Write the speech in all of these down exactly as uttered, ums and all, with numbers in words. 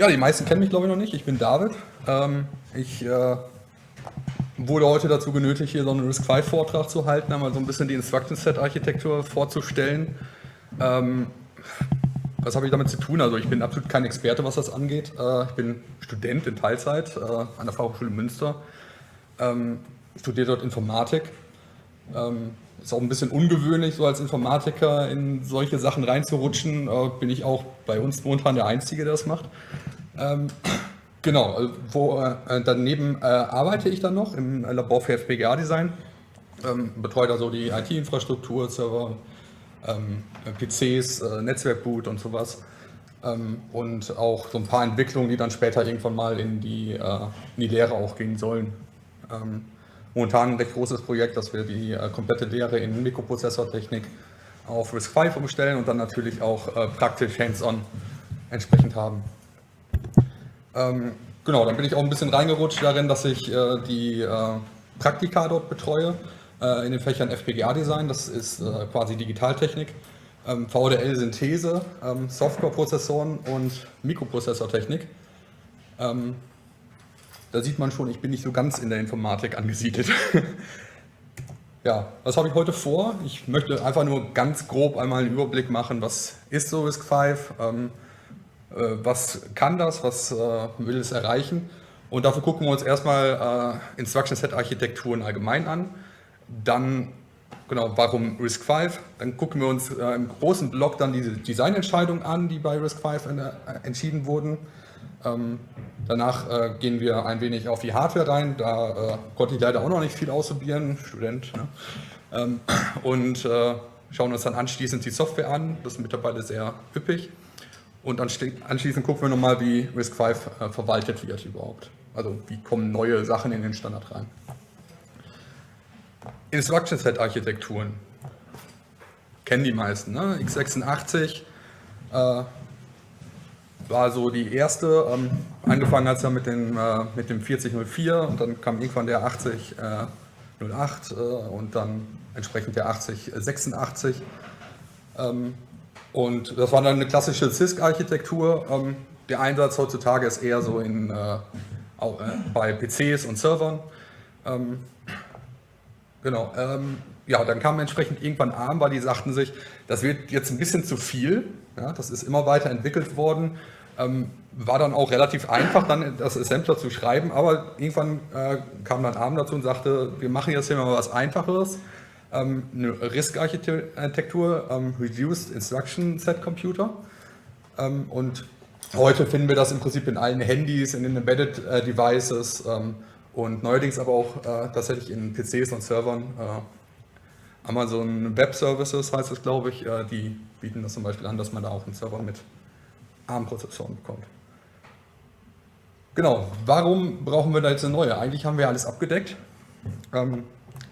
Ja, die meisten kennen mich, glaube ich, noch nicht. Ich bin David. Ähm, ich äh, wurde heute dazu genötigt, hier so einen RISC-V-Vortrag zu halten, einmal so ein bisschen die Instruction-Set-Architektur vorzustellen. Ähm, was habe ich damit zu tun? Also ich bin absolut kein Experte, was das angeht. Äh, ich bin Student in Teilzeit äh, an der Fachhochschule Münster. Ähm, studiere dort Informatik. Ähm, ist auch ein bisschen ungewöhnlich, so als Informatiker in solche Sachen reinzurutschen. Äh, bin ich auch bei uns momentan der Einzige, der das macht. Ähm, genau, also wo, äh, daneben äh, arbeite ich dann noch im Labor für F P G A-Design. Ähm, betreue da so die I T-Infrastruktur, Server, ähm, P Cs, äh, Netzwerkboot und sowas. Ähm, und auch so ein paar Entwicklungen, die dann später irgendwann mal in die, äh, in die Lehre auch gehen sollen. Ähm, Momentan ein recht großes Projekt, dass wir die äh, komplette Lehre in Mikroprozessortechnik auf RISC-V umstellen und dann natürlich auch äh, praktisch hands-on entsprechend haben. Ähm, genau, dann bin ich auch ein bisschen reingerutscht darin, dass ich äh, die äh, Praktika dort betreue, äh, in den Fächern F P G A-Design, das ist äh, quasi Digitaltechnik, ähm, V D L-Synthese, ähm, Softwareprozessoren und Mikroprozessortechnik. Ähm, Da sieht man schon, ich bin nicht so ganz in der Informatik angesiedelt. Ja, was habe ich heute vor? Ich möchte einfach nur ganz grob einmal einen Überblick machen, was ist so RISC-V, ähm, äh, was kann das, was äh, will es erreichen. Und dafür gucken wir uns erstmal äh, Instruction-Set-Architekturen allgemein an. Dann, genau, warum RISC-V? Dann gucken wir uns äh, im großen Block dann diese Designentscheidungen an, die bei RISC-V äh, entschieden wurden. Ähm, danach äh, gehen wir ein wenig auf die Hardware rein, da äh, konnte ich leider auch noch nicht viel ausprobieren, Student. Ne? Ähm, und äh, schauen uns dann anschließend die Software an, das ist mittlerweile sehr üppig. Und anschließend gucken wir nochmal, wie RISC-V äh, verwaltet wird überhaupt. Also wie kommen neue Sachen in den Standard rein. Instruction-Set-Architekturen. Kennen die meisten, ne? x sechsundachtzig. Äh, war so die erste, ähm, angefangen hat es ja mit, den, äh, mit dem vierzig null vier und dann kam irgendwann der achtzig null acht äh, und dann entsprechend der achtzig sechsundachtzig. Ähm, und das war dann eine klassische C I S C-Architektur. Ähm, der Einsatz heutzutage ist eher so in, äh, auch, äh, bei P Cs und Servern. Ähm, genau. Ähm, ja, dann kam entsprechend irgendwann ARM, weil die sagten sich, das wird jetzt ein bisschen zu viel. Ja, das ist immer weiter entwickelt worden. Ähm, war dann auch relativ einfach, dann das Assembler zu schreiben, aber irgendwann äh, kam dann ARM dazu und sagte, wir machen jetzt hier mal was Einfacheres, ähm, eine RISC-Architektur, ähm, Reduced Instruction Set Computer. Ähm, und heute finden wir das im Prinzip in allen Handys, in den Embedded äh, Devices ähm, und neuerdings aber auch äh, tatsächlich in P Cs und Servern. Äh, Amazon Web Services heißt es, glaube ich, äh, die bieten das zum Beispiel an, dass man da auch einen Server mit ARM-Prozessoren bekommt. Genau, warum brauchen wir da jetzt eine neue? Eigentlich haben wir alles abgedeckt. Ähm,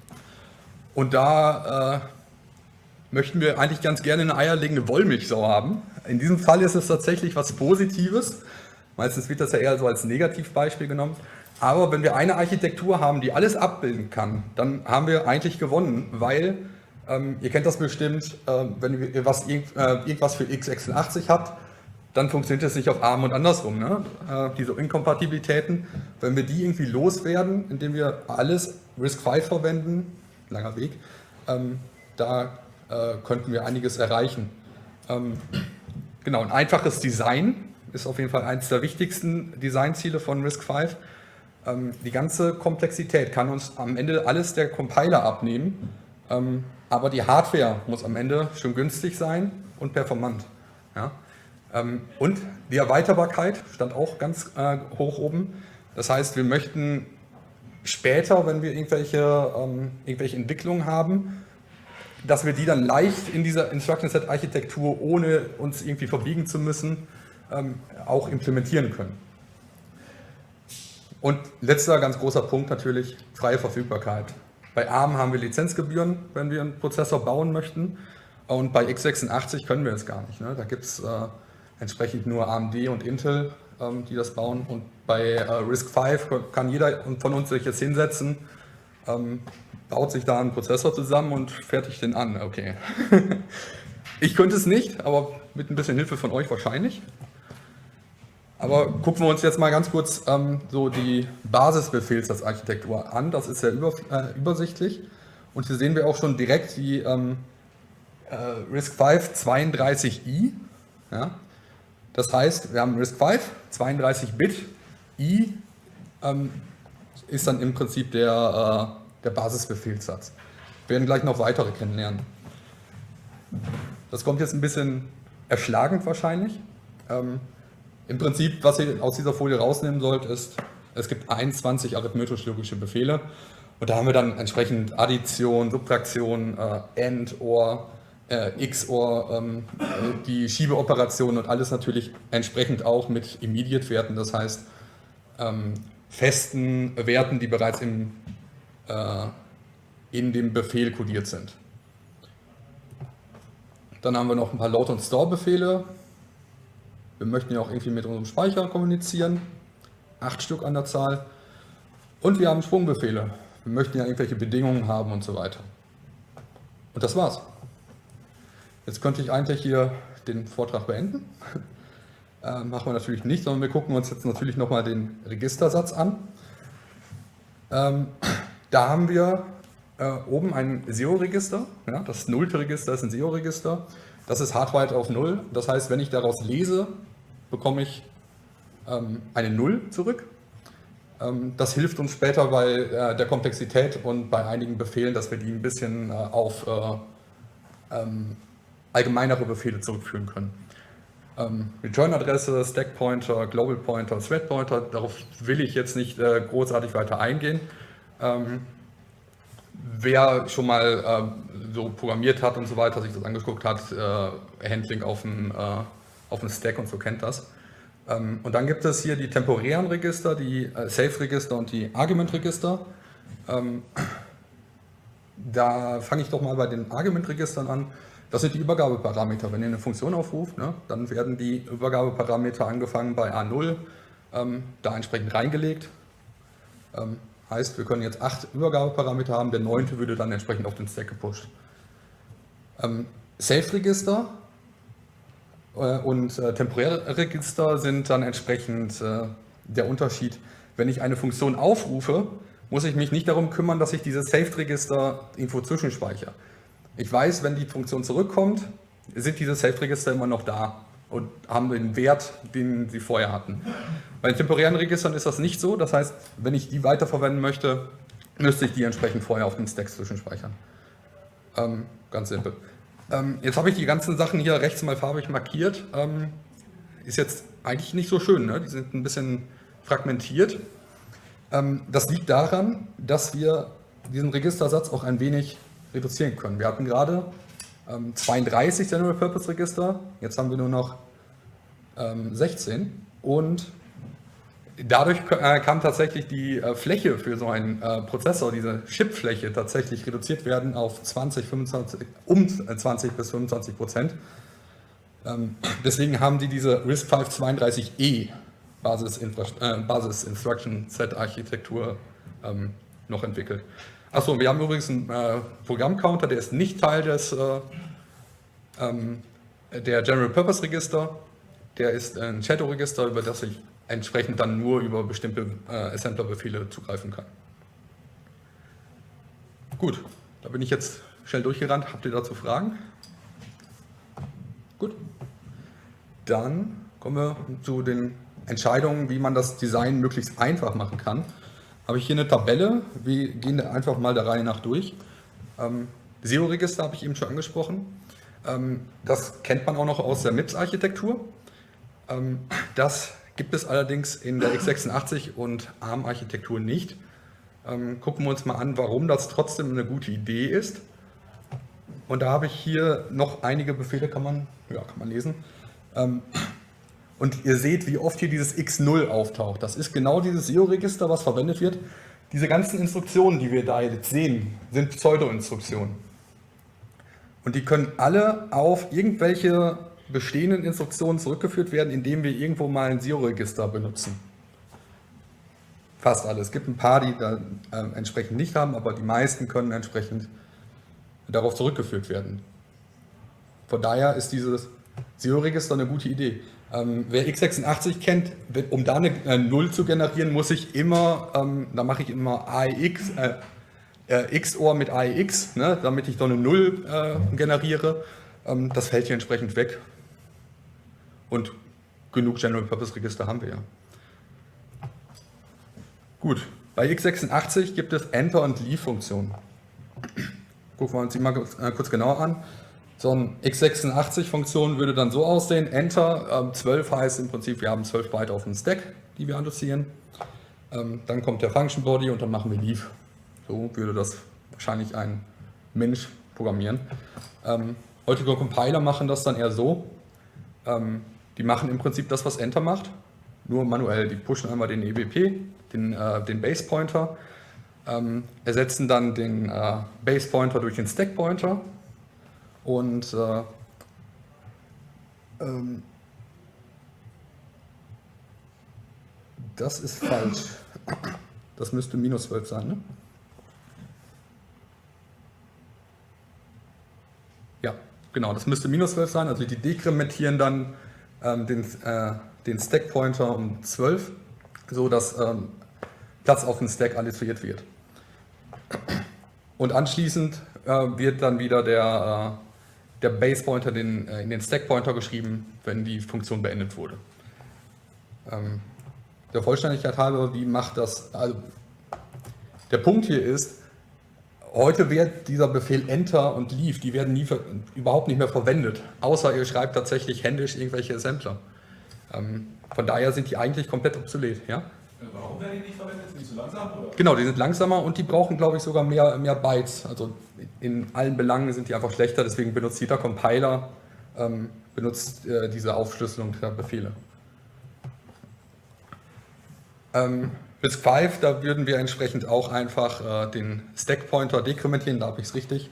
und da äh, möchten wir eigentlich ganz gerne eine eierlegende Wollmilchsau haben. In diesem Fall ist es tatsächlich was Positives. Meistens wird das ja eher so als Negativbeispiel genommen. Aber wenn wir eine Architektur haben, die alles abbilden kann, dann haben wir eigentlich gewonnen, weil, ähm, ihr kennt das bestimmt, äh, wenn ihr was, äh, irgendwas für x sechsundachtzig habt, dann funktioniert es nicht auf ARM und andersrum. Ne? Äh, diese Inkompatibilitäten, wenn wir die irgendwie loswerden, indem wir alles RISC-V verwenden, langer Weg, ähm, da äh, könnten wir einiges erreichen. Ähm, genau, ein einfaches Design ist auf jeden Fall eines der wichtigsten Designziele von RISC-V. Ähm, die ganze Komplexität kann uns am Ende alles der Compiler abnehmen, ähm, aber die Hardware muss am Ende schön günstig sein und performant. Ja? Ähm, und die Erweiterbarkeit stand auch ganz äh, hoch oben. Das heißt, wir möchten später, wenn wir irgendwelche, ähm, irgendwelche Entwicklungen haben, dass wir die dann leicht in dieser Instruction-Set-Architektur, ohne uns irgendwie verbiegen zu müssen, ähm, auch implementieren können. Und letzter ganz großer Punkt natürlich, freie Verfügbarkeit. Bei ARM haben wir Lizenzgebühren, wenn wir einen Prozessor bauen möchten, und bei x sechsundachtzig können wir es gar nicht. Ne? Da gibt es äh, entsprechend nur A M D und Intel, ähm, die das bauen, und bei äh, RISC-V kann jeder von uns sich jetzt hinsetzen, ähm, baut sich da einen Prozessor zusammen und fertigt den an. Okay. Ich könnte es nicht, aber mit ein bisschen Hilfe von euch wahrscheinlich. Aber gucken wir uns jetzt mal ganz kurz ähm, so die Basisbefehlssatzarchitektur an. Das ist sehr über, äh, übersichtlich. Und hier sehen wir auch schon direkt die ähm, äh, RISC-V zweiunddreißig i. Ja? Das heißt, wir haben RISC-V, zweiunddreißig Bit, i ähm, ist dann im Prinzip der, äh, der Basisbefehlssatz. Wir werden gleich noch weitere kennenlernen. Das kommt jetzt ein bisschen erschlagend wahrscheinlich. Ähm, Im Prinzip, was ihr aus dieser Folie rausnehmen sollt, ist, es gibt einundzwanzig arithmetisch-logische Befehle und da haben wir dann entsprechend Addition, Subtraktion, äh, AND, OR, äh, X O R, ähm, die Schiebeoperation und alles natürlich entsprechend auch mit Immediate-Werten, das heißt ähm, festen Werten, die bereits im, äh, in dem Befehl kodiert sind. Dann haben wir noch ein paar Load- und Store-Befehle. Wir möchten ja auch irgendwie mit unserem Speicher kommunizieren, acht Stück an der Zahl. Und wir haben Sprungbefehle. Wir möchten ja irgendwelche Bedingungen haben und so weiter. Und das war's. Jetzt könnte ich eigentlich hier den Vortrag beenden. Äh, machen wir natürlich nicht, sondern wir gucken uns jetzt natürlich nochmal den Registersatz an. Ähm, da haben wir äh, oben ein Zero-Register. Ja, das nullte Register ist ein Zero-Register. Das ist hardwired auf null. Das heißt, wenn ich daraus lese, bekomme ich ähm, eine null zurück. Ähm, das hilft uns später bei äh, der Komplexität und bei einigen Befehlen, dass wir die ein bisschen äh, auf äh, ähm, allgemeinere Befehle zurückführen können. Ähm, Return-Adresse, Stack-Pointer, Global-Pointer, Thread-Pointer, darauf will ich jetzt nicht äh, großartig weiter eingehen. Ähm, wer schon mal äh, so programmiert hat und so weiter, sich das angeguckt hat, äh, Handling auf dem, äh, auf dem Stack und so kennt das. Ähm, und dann gibt es hier die temporären Register, die äh, Safe-Register und die Argument-Register. Ähm, da fange ich doch mal bei den Argument-Registern an. Das sind die Übergabeparameter. Wenn ihr eine Funktion aufruft, ne, dann werden die Übergabeparameter angefangen bei A null, ähm, da entsprechend reingelegt. Ähm, heißt, wir können jetzt acht Übergabeparameter haben, der neunte würde dann entsprechend auf den Stack gepusht. Ähm, Safe-Register äh, und äh, temporäre Register sind dann entsprechend äh, der Unterschied. Wenn ich eine Funktion aufrufe, muss ich mich nicht darum kümmern, dass ich dieses Safe-Register irgendwo zwischenspeichere. Ich weiß, wenn die Funktion zurückkommt, sind diese Safe-Register immer noch da und haben den Wert, den sie vorher hatten. Bei den temporären Registern ist das nicht so, das heißt, wenn ich die weiterverwenden möchte, müsste ich die entsprechend vorher auf den Stack zwischenspeichern. Ähm, ganz simpel. Ähm, jetzt habe ich die ganzen Sachen hier rechts mal farbig markiert. Ähm, ist jetzt eigentlich nicht so schön, ne? Die sind ein bisschen fragmentiert. Ähm, das liegt daran, dass wir diesen Registersatz auch ein wenig reduzieren können. Wir hatten gerade ähm, zweiunddreißig General Purpose Register, jetzt haben wir nur noch ähm, sechzehn und dadurch äh, kann tatsächlich die äh, Fläche für so einen äh, Prozessor, diese Chipfläche tatsächlich reduziert werden auf zwanzig, fünfundzwanzig, um zwanzig bis fünfundzwanzig Prozent. Ähm, deswegen haben die diese RISC-V zweiunddreißig E Basis, äh, Basis Instruction Set Architektur ähm, noch entwickelt. Achso, wir haben übrigens einen äh, Programmcounter, der ist nicht Teil des äh, ähm, der General Purpose Register. Der ist ein Shadow-Register, über das ich entsprechend dann nur über bestimmte äh, Assembler-Befehle zugreifen kann. Gut, da bin ich jetzt schnell durchgerannt. Habt ihr dazu Fragen? Gut. Dann kommen wir zu den Entscheidungen, wie man das Design möglichst einfach machen kann. Habe ich hier eine Tabelle, wir gehen einfach mal der Reihe nach durch. Ähm, Zero-Register habe ich eben schon angesprochen. Ähm, das kennt man auch noch aus der M I P S-Architektur. Ähm, das gibt es allerdings in der x sechsundachtzig und ARM-Architektur nicht. Ähm, gucken wir uns mal an, warum das trotzdem eine gute Idee ist. Und da habe ich hier noch einige Befehle, kann man, ja, kann man lesen. Ähm, Und ihr seht, wie oft hier dieses x null auftaucht. Das ist genau dieses Zero-Register, was verwendet wird. Diese ganzen Instruktionen, die wir da jetzt sehen, sind Pseudo-Instruktionen. Und die können alle auf irgendwelche bestehenden Instruktionen zurückgeführt werden, indem wir irgendwo mal ein Zero-Register benutzen. Fast alle. Es gibt ein paar, die da äh, entsprechend nicht haben, aber die meisten können entsprechend darauf zurückgeführt werden. Von daher ist dieses Zero-Register eine gute Idee. Ähm, wer x sechsundachtzig kennt, um da eine äh, null zu generieren, muss ich immer, ähm, da mache ich immer A E X, äh, äh, X O R mit A E X, ne, damit ich da eine null äh, generiere. Ähm, das fällt hier entsprechend weg. Und genug General-Purpose-Register haben wir ja. Gut, bei x sechsundachtzig gibt es Enter- und Leave-Funktionen. Gucken wir uns die mal äh, kurz genauer an. So eine x sechsundachtzig-Funktion würde dann so aussehen, Enter, ähm, zwölf heißt im Prinzip, wir haben zwölf Byte auf dem Stack, die wir annotieren. Ähm, dann kommt der Function Body und dann machen wir Leave. So würde das wahrscheinlich ein Mensch programmieren. Ähm, heutige Compiler machen das dann eher so, ähm, die machen im Prinzip das, was Enter macht, nur manuell. Die pushen einmal den E B P, den, äh, den Base Pointer, ähm, ersetzen dann den äh, Base Pointer durch den Stack Pointer. Und äh, ähm, das ist falsch. Das müsste minus zwölf sein, ne? Ja, genau, das müsste minus zwölf sein. Also die dekrementieren dann ähm, den, äh, den Stack Pointer um zwölf, so dass ähm, Platz auf dem Stack alloziert wird. Und anschließend äh, wird dann wieder der äh, der Base Pointer den, äh, in den Stack Pointer geschrieben, wenn die Funktion beendet wurde. Ähm, der Vollständigkeit halber, wie macht das? Also, der Punkt hier ist, heute wird dieser Befehl Enter und Leave, die werden nie überhaupt nicht mehr verwendet, außer ihr schreibt tatsächlich händisch irgendwelche Assembler. Ähm, von daher sind die eigentlich komplett obsolet. Ja? Warum werden die nicht verwendet? Sind die zu langsam? Oder? Genau, die sind langsamer und die brauchen, glaube ich, sogar mehr, mehr Bytes. Also in allen Belangen sind die einfach schlechter, deswegen benutzt jeder Compiler ähm, benutzt äh, diese Aufschlüsselung der Befehle. Ähm, RISC fünf, da würden wir entsprechend auch einfach äh, den Stack Pointer dekrementieren, da habe ich es richtig.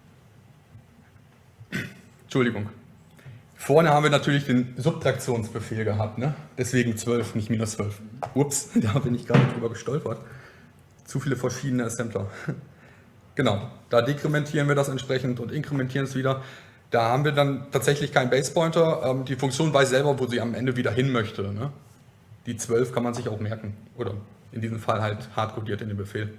Entschuldigung. Vorne haben wir natürlich den Subtraktionsbefehl gehabt, ne? Deswegen zwölf, nicht minus zwölf. Ups, da bin ich gerade drüber gestolpert. Zu viele verschiedene Assembler. Genau, da dekrementieren wir das entsprechend und inkrementieren es wieder. Da haben wir dann tatsächlich keinen Base Pointer. Ähm, die Funktion weiß selber, wo sie am Ende wieder hin möchte. Ne? Die zwölf kann man sich auch merken. Oder in diesem Fall halt hardcodiert in den Befehl.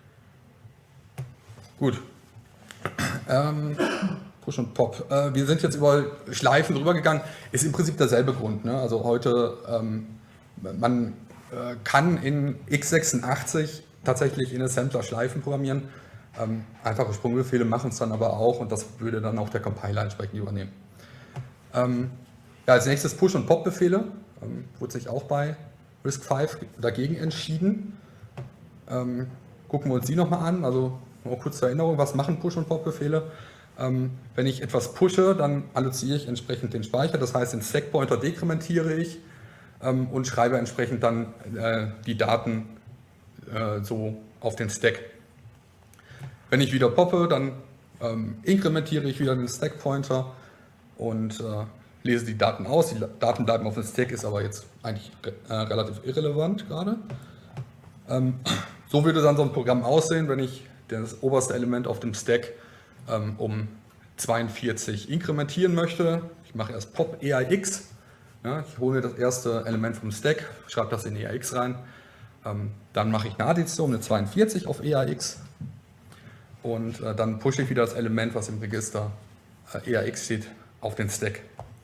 Gut. Ähm, Push und Pop. Äh, wir sind jetzt über Schleifen drüber gegangen. Ist im Prinzip derselbe Grund. Ne? Also heute, ähm, man äh, kann in x sechsundachtzig tatsächlich in Assembler Schleifen programmieren. Ähm, einfache Sprungbefehle machen es dann aber auch und das würde dann auch der Compiler entsprechend übernehmen. Ähm, ja, als nächstes Push- und Pop-Befehle. Ähm, wurde sich auch bei RISC fünf dagegen entschieden. Ähm, gucken wir uns die nochmal an. Also nur kurz zur Erinnerung, was machen Push- und Pop-Befehle? Ähm, wenn ich etwas pushe, dann alloziere ich entsprechend den Speicher. Das heißt, den Stack-Pointer dekrementiere ich ähm, und schreibe entsprechend dann äh, die Daten äh, so auf den Stack. Wenn ich wieder poppe, dann ähm, inkrementiere ich wieder den Stack-Pointer und äh, lese die Daten aus. Die Daten bleiben auf dem Stack, ist aber jetzt eigentlich äh, relativ irrelevant gerade. Ähm, so würde dann so ein Programm aussehen, wenn ich das oberste Element auf dem Stack ähm, um zweiundvierzig inkrementieren möchte. Ich mache erst Pop E A X. Ja, ich hole mir das erste Element vom Stack, schreibe das in E A X rein. Ähm, dann mache ich eine Addition mit zweiundvierzig auf E A X. Und äh, dann pushe ich wieder das Element, was im Register äh, E A X steht, auf den Stack.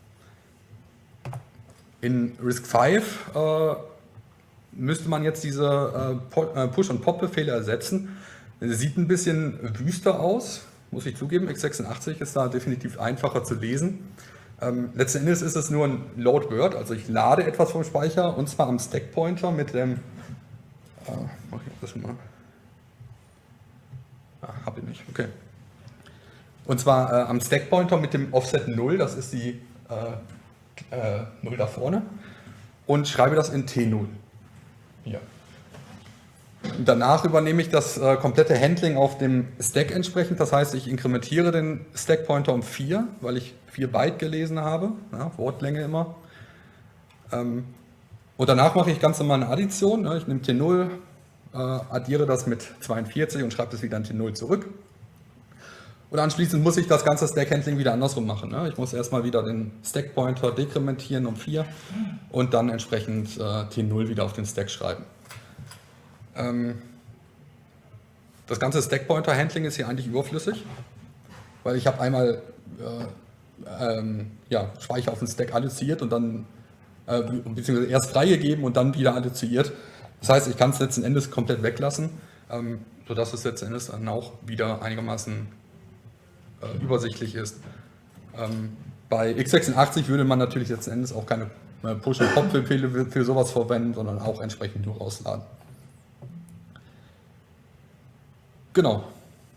In RISC fünf äh, müsste man jetzt diese äh, Push- und Pop-Befehle ersetzen. Sieht ein bisschen wüster aus, muss ich zugeben. x sechsundachtzig ist da definitiv einfacher zu lesen. Ähm, letzten Endes ist es nur ein Load Word, also ich lade etwas vom Speicher und zwar am Stack Pointer mit dem. Äh, mach ich das schon mal. Ah, habe ich nicht, okay. Und zwar äh, am Stack Pointer mit dem Offset null, das ist die äh, äh, null da vorne, und schreibe das in T null. Hier. Und danach übernehme ich das äh, komplette Handling auf dem Stack entsprechend, das heißt, ich inkrementiere den Stack Pointer um vier, weil ich vier Byte gelesen habe, ja, Wortlänge immer. Ähm, und danach mache ich ganz normal eine Addition, ne? Ich nehme T null, äh, addiere das mit zweiundvierzig und schreibe das wieder in T null zurück. Und anschließend muss ich das ganze Stack-Handling wieder andersrum machen. Ne? Ich muss erstmal wieder den Stack-Pointer dekrementieren um vier und dann entsprechend äh, T null wieder auf den Stack schreiben. Ähm, das ganze Stack-Pointer-Handling ist hier eigentlich überflüssig, weil ich habe einmal äh, ähm, ja, Speicher auf den Stack alloziert und dann äh, beziehungsweise erst freigegeben und dann wieder alloziert. Das heißt, ich kann es letzten Endes komplett weglassen, ähm, sodass es letzten Endes dann auch wieder einigermaßen äh, übersichtlich ist. Ähm, bei x sechsundachtzig würde man natürlich letzten Endes auch keine äh, Push- und Pop-Befehle für, für sowas verwenden, sondern auch entsprechend nur rausladen. Genau.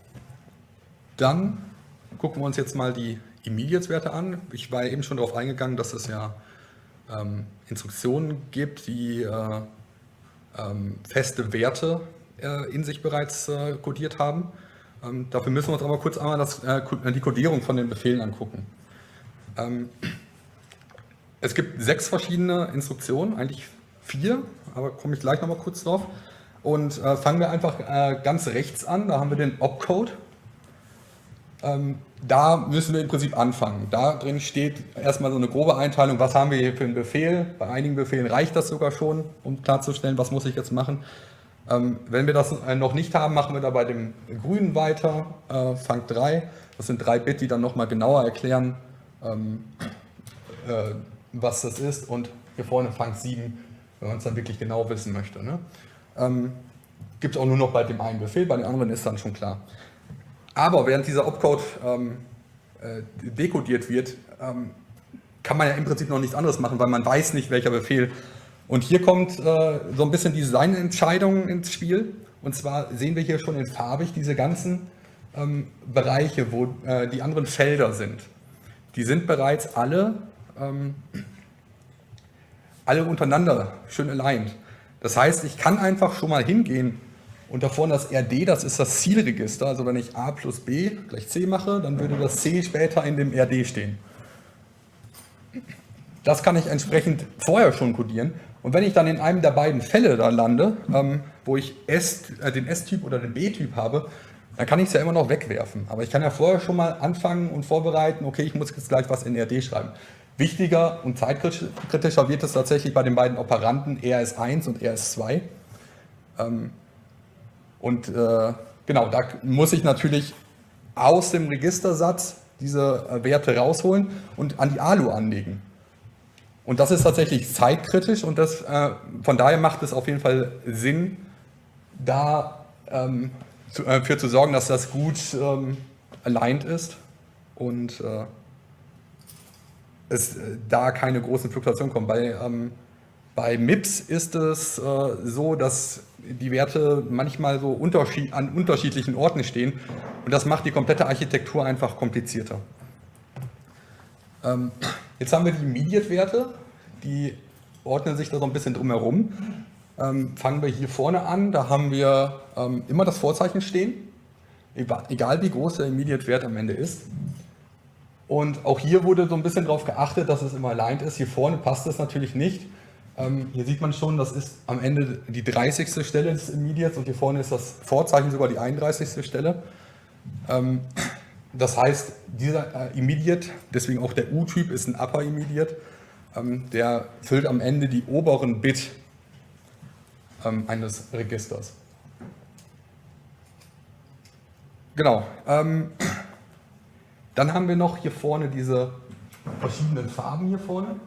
Dann gucken wir uns jetzt mal die Immediate-Werte an. Ich war ja eben schon darauf eingegangen, dass es ja ähm, Instruktionen gibt, die äh, ähm, feste Werte äh, in sich bereits äh, codiert haben. Ähm, dafür müssen wir uns aber kurz einmal das, äh, die Codierung von den Befehlen angucken. Ähm, es gibt sechs verschiedene Instruktionen, eigentlich vier, aber komme ich gleich nochmal kurz drauf. Und äh, fangen wir einfach äh, ganz rechts an, da haben wir den Opcode. Ähm, da müssen wir im Prinzip anfangen. Da drin steht erstmal so eine grobe Einteilung, was haben wir hier für einen Befehl. Bei einigen Befehlen reicht das sogar schon, um klarzustellen, was muss ich jetzt machen. Ähm, wenn wir das äh, noch nicht haben, machen wir da bei dem grünen weiter, äh, Func drei. Das sind drei Bit, die dann nochmal genauer erklären, ähm, äh, was das ist. Und hier vorne Func sieben, wenn man es dann wirklich genau wissen möchte. Ne? Ähm, gibt es auch nur noch bei dem einen Befehl, bei den anderen ist dann schon klar. Aber während dieser Opcode ähm, äh, dekodiert wird, ähm, kann man ja im Prinzip noch nichts anderes machen, weil man weiß nicht, welcher Befehl. Und hier kommt äh, so ein bisschen die Designentscheidung ins Spiel. Und zwar sehen wir hier schon in farbig diese ganzen ähm, Bereiche, wo äh, die anderen Felder sind. Die sind bereits alle, ähm, alle untereinander schön aligned. Das heißt, ich kann einfach schon mal hingehen und da vorne das R D, das ist das Zielregister. Also wenn ich A plus B gleich C mache, dann würde das C später in dem R D stehen. Das kann ich entsprechend vorher schon codieren. Und wenn ich dann in einem der beiden Fälle da lande, ähm, wo ich S, äh, den S-Typ oder den B-Typ habe, dann kann ich es ja immer noch wegwerfen. Aber ich kann ja vorher schon mal anfangen und vorbereiten, okay, ich muss jetzt gleich was in R D schreiben. Wichtiger und zeitkritischer wird es tatsächlich bei den beiden Operanten R S eins und R S zwei. Ähm, und äh, genau, da muss ich natürlich aus dem Registersatz diese äh, Werte rausholen und an die A L U anlegen. Und das ist tatsächlich zeitkritisch und das, äh, von daher macht es auf jeden Fall Sinn, da ähm, zu, äh, für zu sorgen, dass das gut ähm, aligned ist und äh, es äh, da keine großen Fluktuationen kommen. Bei, ähm, bei M I P S ist es äh, so, dass die Werte manchmal so unterschied an unterschiedlichen Orten stehen und das macht die komplette Architektur einfach komplizierter. Ähm, jetzt haben wir die Immediate-Werte, die ordnen sich da so ein bisschen drumherum. Ähm, fangen wir hier vorne an, da haben wir ähm, immer das Vorzeichen stehen, egal wie groß der Immediate-Wert am Ende ist. Und auch hier wurde so ein bisschen darauf geachtet, dass es immer aligned ist. Hier vorne passt es natürlich nicht. Ähm, hier sieht man schon, das ist am Ende die dreißigste Stelle des Immediates und hier vorne ist das Vorzeichen sogar die einunddreißigste Stelle. Ähm, das heißt, dieser äh, Immediate, deswegen auch der U-Typ, ist ein Upper Immediate. Ähm, der füllt am Ende die oberen Bit ähm, eines Registers. Genau. Ähm, dann haben wir noch hier vorne diese verschiedenen Farben hier vorne.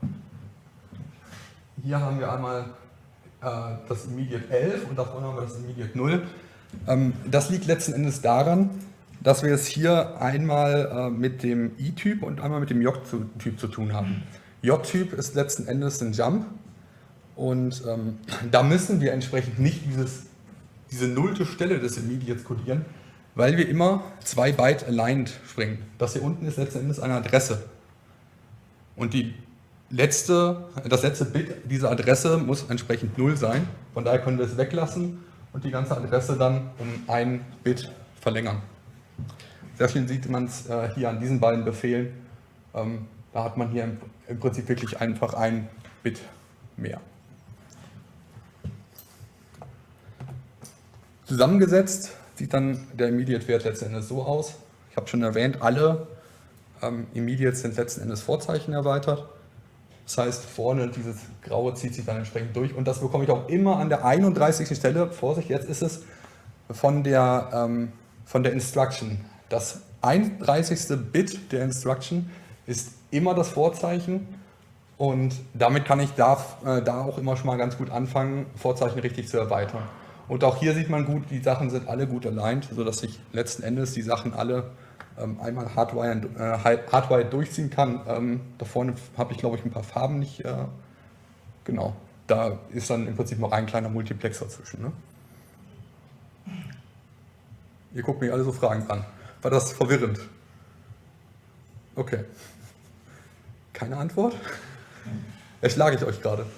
Hier haben wir einmal äh, das Immediate elf und da vorne haben wir das Immediate null. Ähm, das liegt letzten Endes daran, dass wir es hier einmal äh, mit dem I-Typ und einmal mit dem J-Typ zu tun haben. J-Typ ist letzten Endes ein Jump und ähm, da müssen wir entsprechend nicht dieses, diese nullte Stelle des Immediates codieren, weil wir immer zwei Byte aligned springen. Das hier unten ist letzten Endes eine Adresse. Und die letzte, das letzte Bit dieser Adresse muss entsprechend null sein. Von daher können wir es weglassen und die ganze Adresse dann um ein Bit verlängern. Sehr schön sieht man es äh, hier an diesen beiden Befehlen. Ähm, da hat man hier im, im Prinzip wirklich einfach ein Bit mehr. Zusammengesetzt sieht dann der Immediate-Wert letzten Endes so aus. Ich habe schon erwähnt, alle ähm, Immediates sind letzten Endes Vorzeichen erweitert. Das heißt, vorne dieses Graue zieht sich dann entsprechend durch. Und das bekomme ich auch immer an der einunddreißigsten Stelle. Vorsicht, jetzt ist es von der, ähm, von der Instruction. Das einunddreißigste Bit der Instruction ist immer das Vorzeichen. Und damit kann ich da, äh, da auch immer schon mal ganz gut anfangen, Vorzeichen richtig zu erweitern. Und auch hier sieht man gut, die Sachen sind alle gut aligned, sodass ich letzten Endes die Sachen alle ähm, einmal hardwired, äh, hardwired durchziehen kann. Ähm, da vorne habe ich, glaube ich, ein paar Farben nicht. Äh, genau, da ist dann im Prinzip noch ein kleiner Multiplexer zwischen. Ne? Ihr guckt mir alle so Fragen an. War das verwirrend? Okay. Keine Antwort? Erschlage ich euch gerade?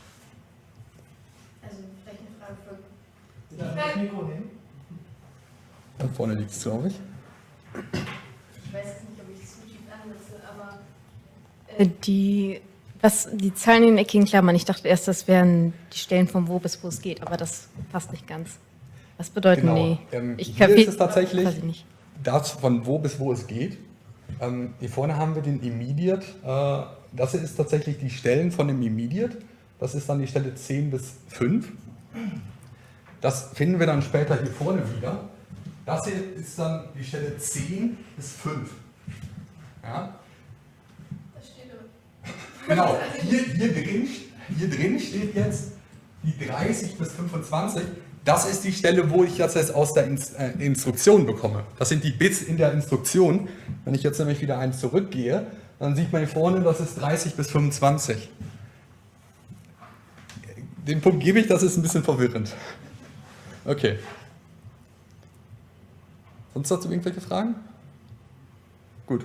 Also vielleicht eine Frage für... Darf ich das Mikro nehmen? Da vorne liegt es, glaube ich. Ich weiß jetzt nicht, ob ich zu tief ansetze, aber... Äh, Die, was, die Zahlen in den eckigen Klammern, ich dachte erst, das wären die Stellen von wo bis wo es geht, aber das passt nicht ganz. Was bedeuten Genau. die? Ähm, Ich hier kapier- ist es tatsächlich weiß ich nicht. das, von wo bis wo es geht. Ähm, hier vorne haben wir den Immediate. Äh, das hier ist tatsächlich die Stellen von dem Immediate. Das ist dann die Stelle zehn bis fünf. Das finden wir dann später hier vorne wieder. Das hier ist dann die Stelle zehn bis fünf. Ja? Das steht da. Genau, hier, hier, drin, hier drin steht jetzt die dreißig bis fünfundzwanzig. Das ist die Stelle, wo ich das jetzt aus der Ins- äh, Instruktion bekomme. Das sind die Bits in der Instruktion. Wenn ich jetzt nämlich wieder eins zurückgehe, dann sieht man hier vorne, das ist dreißig bis fünfundzwanzig. Den Punkt gebe ich, das ist ein bisschen verwirrend. Okay. Sonst dazu irgendwelche Fragen? Gut.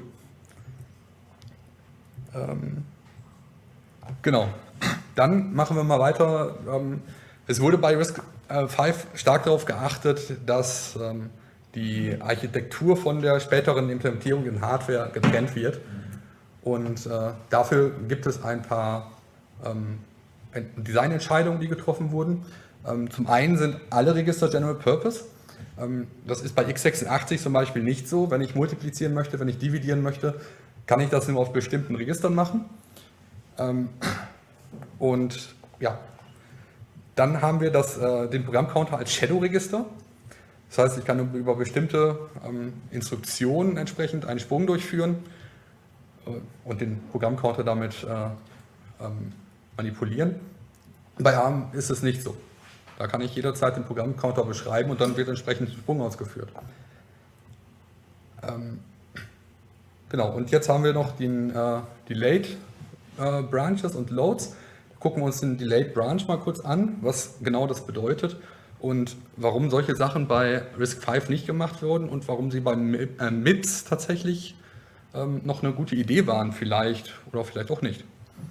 Ähm, genau. Dann machen wir mal weiter. Ähm, es wurde bei RISC fünf stark darauf geachtet, dass ähm, die Architektur von der späteren Implementierung in Hardware getrennt wird. Und äh, dafür gibt es ein paar ähm, Designentscheidungen, die getroffen wurden. Ähm, zum einen sind alle Register General Purpose. Ähm, das ist bei x sechsundachtzig zum Beispiel nicht so. Wenn ich multiplizieren möchte, wenn ich dividieren möchte, kann ich das nur auf bestimmten Registern machen. Ähm, und ja, dann haben wir das, äh, den Programmcounter als Shadow-Register. Das heißt, ich kann über bestimmte ähm, Instruktionen entsprechend einen Sprung durchführen äh, und den Programmcounter damit äh, ähm, manipulieren. Bei ARM ist es nicht so. Da kann ich jederzeit den Programmcounter beschreiben und dann wird entsprechend ein Sprung ausgeführt. Ähm, genau, und jetzt haben wir noch den äh, Delayed äh, Branches und Loads. Gucken wir uns den Delayed Branch mal kurz an, was genau das bedeutet und warum solche Sachen bei RISC fünf nicht gemacht wurden und warum sie bei M I P S tatsächlich ähm, noch eine gute Idee waren vielleicht oder vielleicht auch nicht.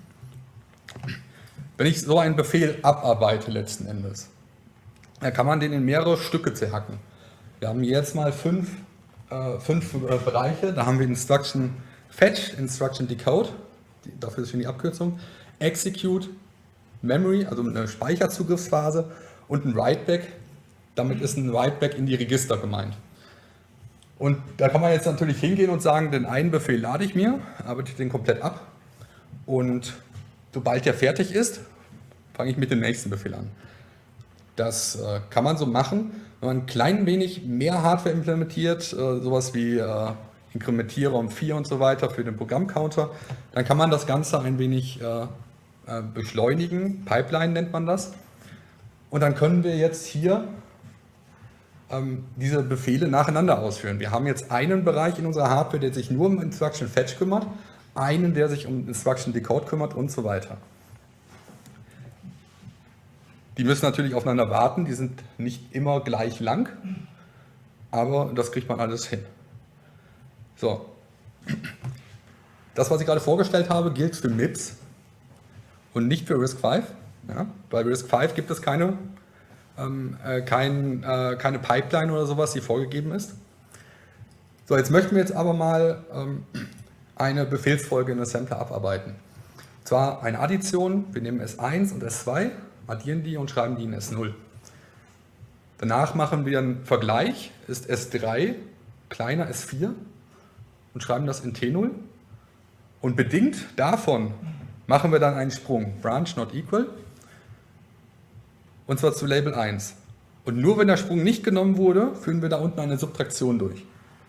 Wenn ich so einen Befehl abarbeite letzten Endes, dann kann man den in mehrere Stücke zerhacken. Wir haben jetzt mal fünf, äh, fünf äh, Bereiche, da haben wir Instruction Fetch, Instruction Decode, die, dafür ist schon die Abkürzung, Execute, Memory, also eine Speicherzugriffsphase und ein Writeback. Damit ist ein Writeback in die Register gemeint. Und da kann man jetzt natürlich hingehen und sagen, den einen Befehl lade ich mir, arbeite den komplett ab und sobald der fertig ist, fange ich mit dem nächsten Befehl an. Das äh, kann man so machen, wenn man ein klein wenig mehr Hardware implementiert, äh, sowas wie äh, Inkrementierer um vier und so weiter für den Programmcounter, dann kann man das Ganze ein wenig äh, äh, beschleunigen, Pipeline nennt man das. Und dann können wir jetzt hier ähm, diese Befehle nacheinander ausführen. Wir haben jetzt einen Bereich in unserer Hardware, der sich nur um Instruction Fetch kümmert, einen, der sich um Instruction Decode kümmert und so weiter. Die müssen natürlich aufeinander warten, die sind nicht immer gleich lang, aber das kriegt man alles hin. So. Das, was ich gerade vorgestellt habe, gilt für M I P S und nicht für RISC fünf. Ja, bei RISC fünf gibt es keine, ähm, äh, kein, äh, keine Pipeline oder sowas, die vorgegeben ist. So, jetzt möchten wir jetzt aber mal ähm, eine Befehlsfolge in Assembler abarbeiten. Und zwar eine Addition, wir nehmen S eins und S zwei, addieren die und schreiben die in S null. Danach machen wir einen Vergleich, ist S drei kleiner S vier und schreiben das in T null. Und bedingt davon machen wir dann einen Sprung, branch not equal, und zwar zu Label eins. Und nur wenn der Sprung nicht genommen wurde, führen wir da unten eine Subtraktion durch.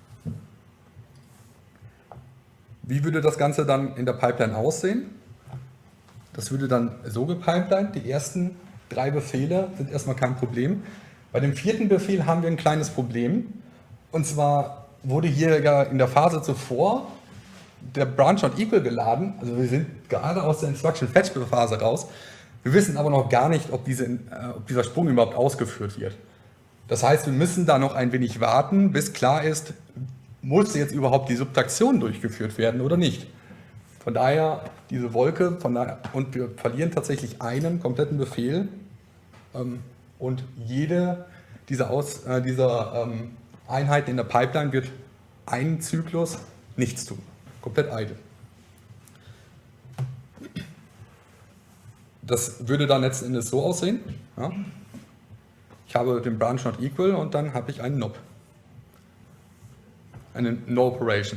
Wie würde das Ganze dann in der Pipeline aussehen? Das würde dann so gepipelined. Die ersten drei Befehle sind erstmal kein Problem. Bei dem vierten Befehl haben wir ein kleines Problem. Und zwar wurde hier ja in der Phase zuvor der branch not equal geladen. Also wir sind gerade aus der Instruction Fetch Phase raus. Wir wissen aber noch gar nicht, ob, diese, äh, ob dieser Sprung überhaupt ausgeführt wird. Das heißt, wir müssen da noch ein wenig warten, bis klar ist, muss jetzt überhaupt die Subtraktion durchgeführt werden oder nicht. Von daher diese Wolke, von daher, und wir verlieren tatsächlich einen kompletten Befehl ähm, und jede dieser, Aus, äh, dieser ähm, Einheiten in der Pipeline wird einen Zyklus nichts tun. Komplett idle. Das würde dann letzten Endes so aussehen. Ja. Ich habe den branch not equal und dann habe ich einen N O P. Eine No Operation.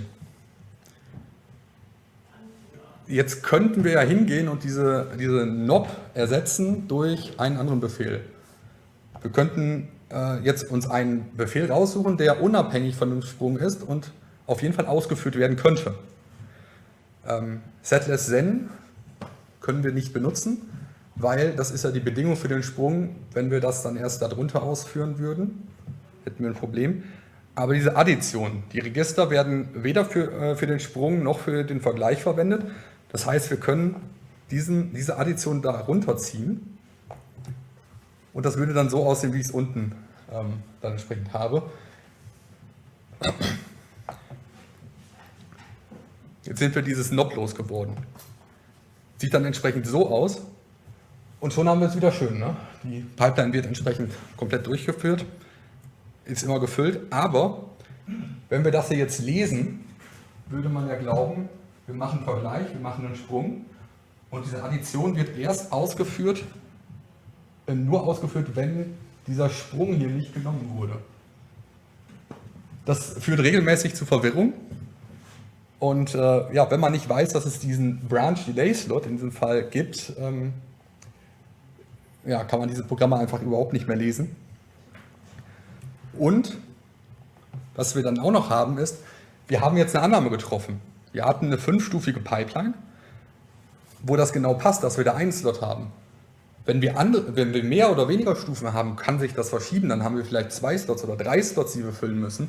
Jetzt könnten wir ja hingehen und diese, diese N O P ersetzen durch einen anderen Befehl. Wir könnten äh, jetzt uns einen Befehl raussuchen, der unabhängig von dem Sprung ist und auf jeden Fall ausgeführt werden könnte. Ähm, setless_sen können wir nicht benutzen, weil das ist ja die Bedingung für den Sprung. Wenn wir das dann erst darunter ausführen würden, hätten wir ein Problem. Aber diese Addition, die Register werden weder für, äh, für den Sprung noch für den Vergleich verwendet. Das heißt, wir können diesen, diese Addition da runterziehen und das würde dann so aussehen, wie ich es unten ähm, dann entsprechend habe. Jetzt sind wir dieses N O P losgeworden. Sieht dann entsprechend so aus und schon haben wir es wieder schön. Ne? Die Pipeline wird entsprechend komplett durchgeführt, ist immer gefüllt, aber wenn wir das hier jetzt lesen, würde man ja glauben, wir machen einen Vergleich, wir machen einen Sprung und diese Addition wird erst ausgeführt, äh, nur ausgeführt, wenn dieser Sprung hier nicht genommen wurde. Das führt regelmäßig zu Verwirrung. Und äh, ja, wenn man nicht weiß, dass es diesen Branch Delay Slot in diesem Fall gibt, ähm, ja, kann man diese Programme einfach überhaupt nicht mehr lesen. Und was wir dann auch noch haben ist, wir haben jetzt eine Annahme getroffen. Wir hatten eine fünfstufige Pipeline, wo das genau passt, dass wir da einen Slot haben. Wenn wir, andere, wenn wir mehr oder weniger Stufen haben, kann sich das verschieben. Dann haben wir vielleicht zwei Slots oder drei Slots, die wir füllen müssen.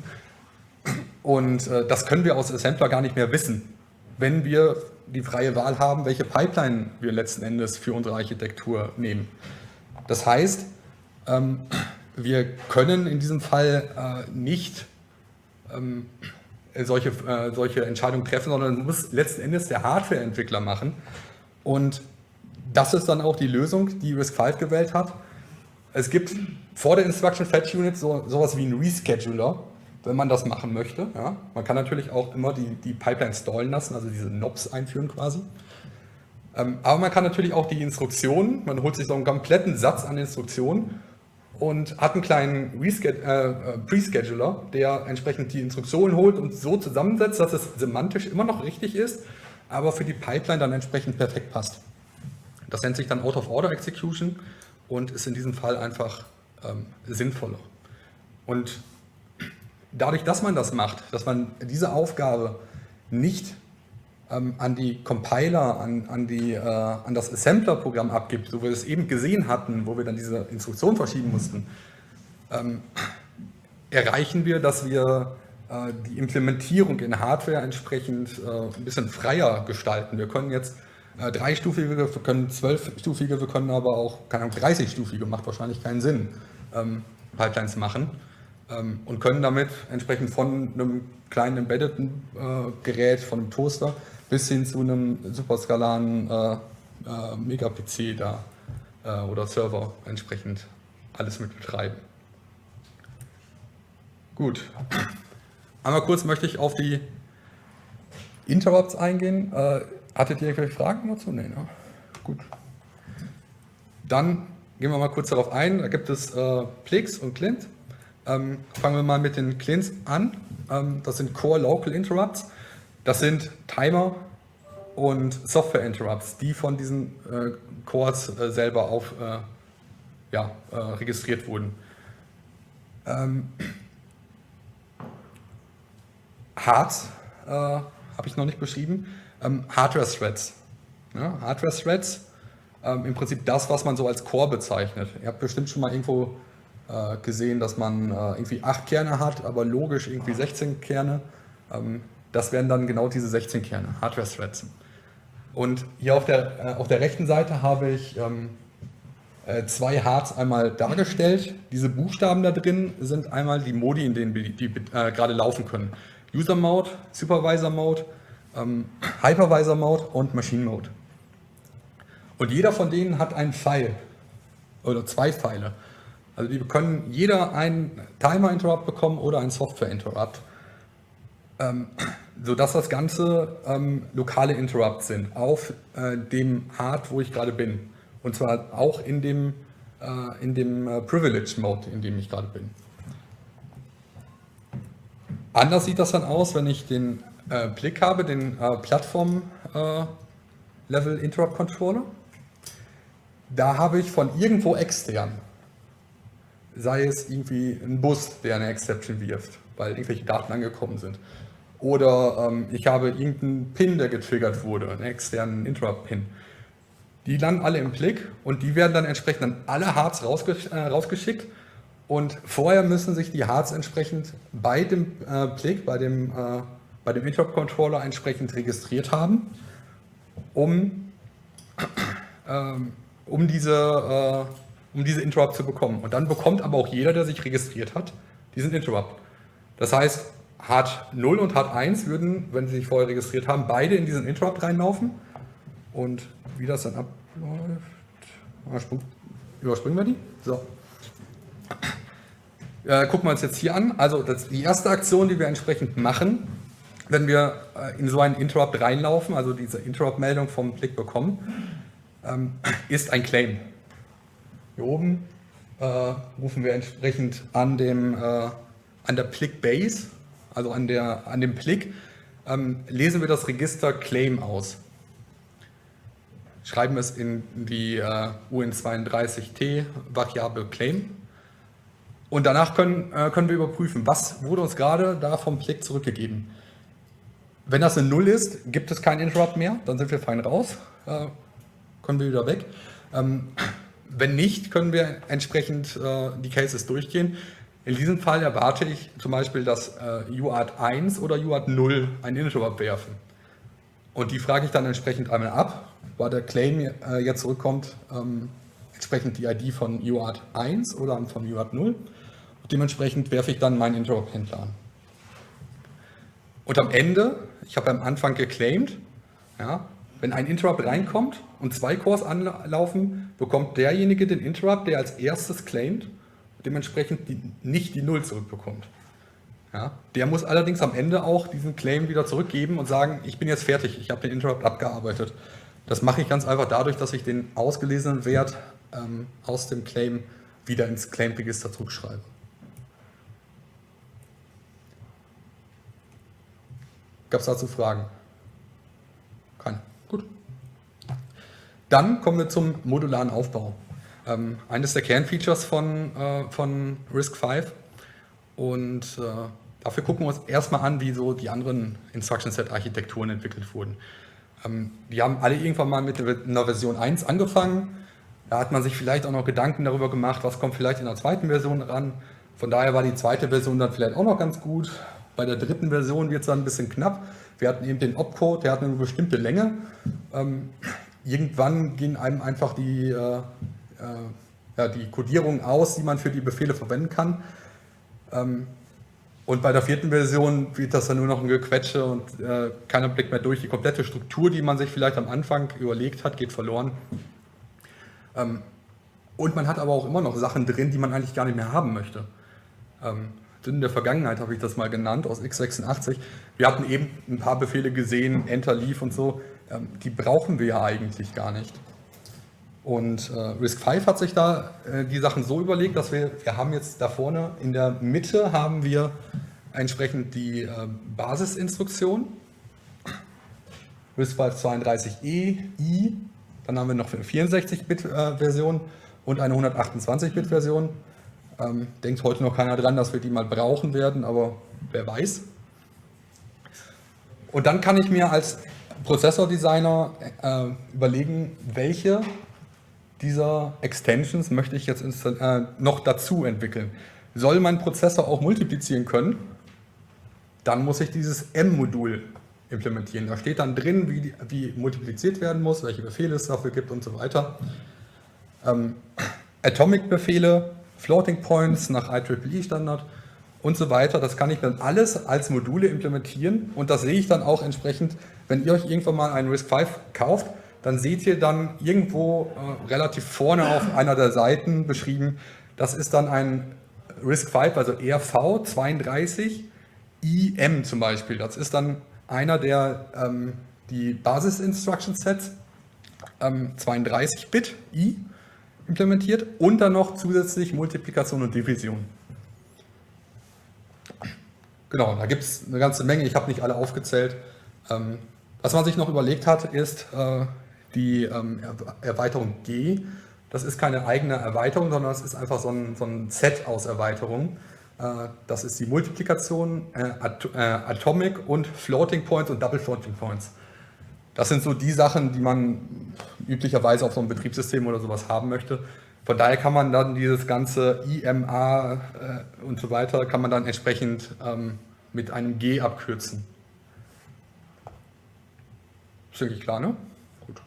Und äh, das können wir aus Assembler gar nicht mehr wissen, wenn wir die freie Wahl haben, welche Pipeline wir letzten Endes für unsere Architektur nehmen. Das heißt, ähm, wir können in diesem Fall äh, nicht ähm, solche, äh, solche Entscheidungen treffen, sondern muss letzten Endes der Hardware-Entwickler machen. Und das ist dann auch die Lösung, die RISC fünf gewählt hat. Es gibt vor der Instruction Fetch Unit so, sowas wie einen Rescheduler, wenn man das machen möchte. Ja. Man kann natürlich auch immer die, die Pipeline stallen lassen, also diese N O Ps einführen quasi. Ähm, aber man kann natürlich auch die Instruktionen, man holt sich so einen kompletten Satz an Instruktionen und hat einen kleinen Resched- äh, Prescheduler, der entsprechend die Instruktionen holt und so zusammensetzt, dass es semantisch immer noch richtig ist, aber für die Pipeline dann entsprechend perfekt passt. Das nennt sich dann Out-of-Order-Execution und ist in diesem Fall einfach ähm, sinnvoller. Und dadurch, dass man das macht, dass man diese Aufgabe nicht ähm, an die Compiler, an, an, die, äh, an das Assembler-Programm abgibt, so wie wir es eben gesehen hatten, wo wir dann diese Instruktion verschieben mussten, ähm, erreichen wir, dass wir äh, die Implementierung in Hardware entsprechend äh, ein bisschen freier gestalten. Wir können jetzt äh, dreistufige, wir können zwölfstufige, wir können aber auch keine Ahnung, dreißigstufige, macht wahrscheinlich keinen Sinn, ähm, Pipelines machen. Und können damit entsprechend von einem kleinen embeddeden äh, Gerät, von einem Toaster, bis hin zu einem superskalaren äh, äh, Mega-P C da äh, oder Server entsprechend alles mit betreiben. Gut. Einmal kurz möchte ich auf die Interrupts eingehen. Äh, hattet ihr irgendwelche Fragen dazu? Nee, ne? Gut. Dann gehen wir mal kurz darauf ein. Da gibt es äh, Plix und Clint. Ähm, fangen wir mal mit den C L I Ns an. Ähm, das sind Core Local Interrupts. Das sind Timer und Software Interrupts, die von diesen äh, Cores äh, selber auf, äh, ja, äh, registriert wurden. Ähm, Hard äh, habe ich noch nicht beschrieben. Ähm, Hardware-Threads. Ja, Hardware-Threads, ähm, im Prinzip das, was man so als Core bezeichnet. Ihr habt bestimmt schon mal irgendwo äh, gesehen, dass man äh, irgendwie acht Kerne hat, aber logisch irgendwie sechzehn Kerne. Ähm, das wären dann genau diese sechzehn Kerne, Hardware-Threads. Und hier auf der, äh, auf der rechten Seite habe ich ähm, äh, zwei Hards einmal dargestellt. Diese Buchstaben da drin sind einmal die Modi, in denen die, die äh, gerade laufen können. User Mode, Supervisor Mode, ähm, Hypervisor Mode und Machine Mode. Und jeder von denen hat einen Pfeil oder zwei Pfeile. Also die können jeder einen Timer Interrupt bekommen oder einen Software Interrupt, ähm, sodass das Ganze ähm, lokale Interrupts sind auf äh, dem Hard, wo ich gerade bin. Und zwar auch in dem, äh, in dem äh, Privilege Mode, in dem ich gerade bin. Anders sieht das dann aus, wenn ich den äh, Blick habe, den äh, Plattform-Level äh, Interrupt Controller. Da habe ich von irgendwo extern, sei es irgendwie ein Bus, der eine Exception wirft, weil irgendwelche Daten angekommen sind. Oder ähm, ich habe irgendeinen Pin, der getriggert wurde, einen externen Interrupt-Pin. Die landen alle im Blick und die werden dann entsprechend an alle Hards rausgesch äh, rausgeschickt. Und vorher müssen sich die Hards entsprechend bei dem äh, Blick, bei dem, äh, bei dem Interrupt-Controller entsprechend registriert haben, um, ähm, um, diese, äh, um diese Interrupt zu bekommen. Und dann bekommt aber auch jeder, der sich registriert hat, diesen Interrupt. Das heißt, Hard null und Hard eins würden, wenn sie sich vorher registriert haben, beide in diesen Interrupt reinlaufen. Und wie das dann abläuft, überspringen wir die. So. Äh, gucken wir uns jetzt hier an. Also das, die erste Aktion, die wir entsprechend machen, wenn wir äh, in so einen Interrupt reinlaufen, also diese Interrupt-Meldung vom Blick bekommen, ähm, ist ein Claim. Hier oben äh, rufen wir entsprechend an, dem, äh, an der Blick-Base, also an, der, an dem Blick, ähm, lesen wir das Register Claim aus. Schreiben es in die äh, U N zweiunddreißig T Variable Claim. Und danach können, äh, können wir überprüfen, was wurde uns gerade da vom Blick zurückgegeben. Wenn das eine null ist, gibt es keinen Interrupt mehr, dann sind wir fein raus, äh, können wir wieder weg. Ähm, wenn nicht, können wir entsprechend äh, die Cases durchgehen. In diesem Fall erwarte ich zum Beispiel, dass äh, U A R T eins oder U A R T null einen Interrupt werfen. Und die frage ich dann entsprechend einmal ab, weil der Claim äh, jetzt zurückkommt, ähm, entsprechend die I D von U A R T eins oder von U A R T null. Und dementsprechend werfe ich dann meinen Interrupt-Händler an. Und am Ende, ich habe am Anfang geclaimed, ja, wenn ein Interrupt reinkommt und zwei Cores anlaufen, bekommt derjenige den Interrupt, der als erstes claimt, dementsprechend die, nicht die Null zurückbekommt. Ja, der muss allerdings am Ende auch diesen Claim wieder zurückgeben und sagen, ich bin jetzt fertig, ich habe den Interrupt abgearbeitet. Das mache ich ganz einfach dadurch, dass ich den ausgelesenen Wert ähm, aus dem Claim wieder ins Claim-Register zurückschreibe. Gab es dazu Fragen? Keine. Gut. Dann kommen wir zum modularen Aufbau. Ähm, eines der Kernfeatures von, äh, von RISC fünf. Und äh, dafür gucken wir uns erstmal an, wie so die anderen Instruction-Set-Architekturen entwickelt wurden. Ähm, die haben alle irgendwann mal mit einer Version eins angefangen. Da hat man sich vielleicht auch noch Gedanken darüber gemacht, was kommt vielleicht in der zweiten Version ran. Von daher war die zweite Version dann vielleicht auch noch ganz gut. Bei der dritten Version wird es dann ein bisschen knapp. Wir hatten eben den Opcode, der hat eine bestimmte Länge. Ähm, irgendwann gehen einem einfach die, äh, äh, ja, die Codierungen aus, die man für die Befehle verwenden kann. Ähm, und bei der vierten Version wird das dann nur noch ein Gequetsche und äh, keiner blickt mehr durch. Die komplette Struktur, die man sich vielleicht am Anfang überlegt hat, geht verloren. Ähm, und man hat aber auch immer noch Sachen drin, die man eigentlich gar nicht mehr haben möchte. Ähm, in der Vergangenheit habe ich das mal genannt, aus x sechsundachtzig. Wir hatten eben ein paar Befehle gesehen, Enter, Leave und so. Ähm, die brauchen wir ja eigentlich gar nicht. Und äh, RISC fünf hat sich da äh, die Sachen so überlegt, dass wir, wir haben jetzt da vorne in der Mitte haben wir entsprechend die äh, Basisinstruktion, RISC fünf zweiunddreißig E, I, dann haben wir noch eine vierundsechzig Bit äh, Version und eine hundertachtundzwanzig Bit Version. Ähm, denkt heute noch keiner dran, dass wir die mal brauchen werden, aber wer weiß. Und dann kann ich mir als Prozessordesigner äh, überlegen, welche dieser Extensions möchte ich jetzt äh, noch dazu entwickeln. Soll mein Prozessor auch multiplizieren können, dann muss ich dieses M-Modul implementieren. Da steht dann drin, wie, die, wie multipliziert werden muss, welche Befehle es dafür gibt und so weiter. Ähm, Atomic-Befehle, Floating Points nach I triple E Standard und so weiter. Das kann ich dann alles als Module implementieren und das sehe ich dann auch entsprechend, wenn ihr euch irgendwann mal einen RISC fünf kauft, dann seht ihr dann irgendwo äh, relativ vorne auf einer der Seiten beschrieben, das ist dann ein RISC fünf, also R V zweiunddreißig I M zum Beispiel. Das ist dann einer der ähm, die Basis-Instruction-Sets ähm, zweiunddreißig Bit I implementiert und dann noch zusätzlich Multiplikation und Division. Genau, da gibt es eine ganze Menge, ich habe nicht alle aufgezählt. Ähm, was man sich noch überlegt hat, ist äh, die ähm, Erweiterung G. Das ist keine eigene Erweiterung, sondern das ist einfach so ein, so ein Set aus Erweiterungen. Äh, das ist die Multiplikation, äh, At äh, Atomic und Floating Points und Double Floating Points. Das sind so die Sachen, die man üblicherweise auf so einem Betriebssystem oder sowas haben möchte. Von daher kann man dann dieses ganze I M A äh, und so weiter, kann man dann entsprechend ähm, mit einem G abkürzen. Ist wirklich klar, ne? Gut.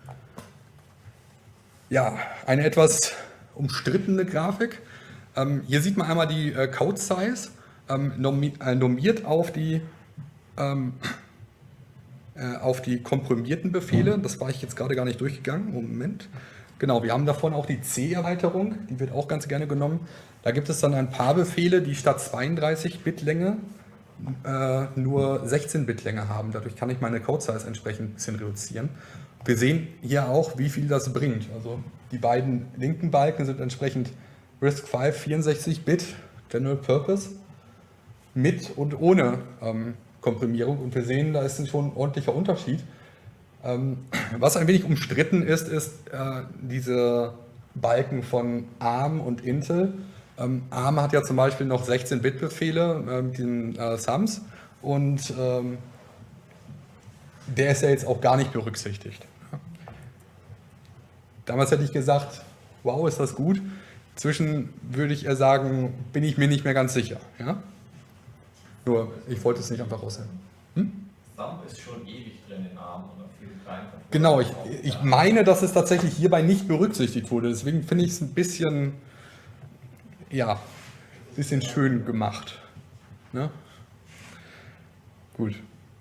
Ja, eine etwas umstrittene Grafik. Ähm, hier sieht man einmal die äh, Code Size, ähm, normi äh, normiert auf die ähm, auf die komprimierten Befehle. Das war ich jetzt gerade gar nicht durchgegangen. Moment. Genau, wir haben davon auch die C-Erweiterung, die wird auch ganz gerne genommen. Da gibt es dann ein paar Befehle, die statt zweiunddreißig Bit Länge äh, nur sechzehn Bit Länge haben. Dadurch kann ich meine Code-Size entsprechend ein bisschen reduzieren. Wir sehen hier auch, wie viel das bringt. Also die beiden linken Balken sind entsprechend RISC fünf vierundsechzig Bit General Purpose mit und ohne ähm, Komprimierung und wir sehen, da ist schon ein ordentlicher Unterschied. Ähm, was ein wenig umstritten ist, ist äh, diese Balken von ARM und Intel. Ähm, ARM hat ja zum Beispiel noch sechzehn Bit Befehle äh, mit den äh, Sums und ähm, der ist ja jetzt auch gar nicht berücksichtigt. Damals hätte ich gesagt, wow, ist das gut. Inzwischen würde ich eher sagen, bin ich mir nicht mehr ganz sicher. Ja? Nur, ich wollte es nicht einfach raushängen. Hm? Thumb ist schon ewig drin in ARM oder viel kleiner. Genau, ich, ich meine, dass es tatsächlich hierbei nicht berücksichtigt wurde. Deswegen finde ich es ein bisschen, ja, ein bisschen schön gemacht. Ne? Gut.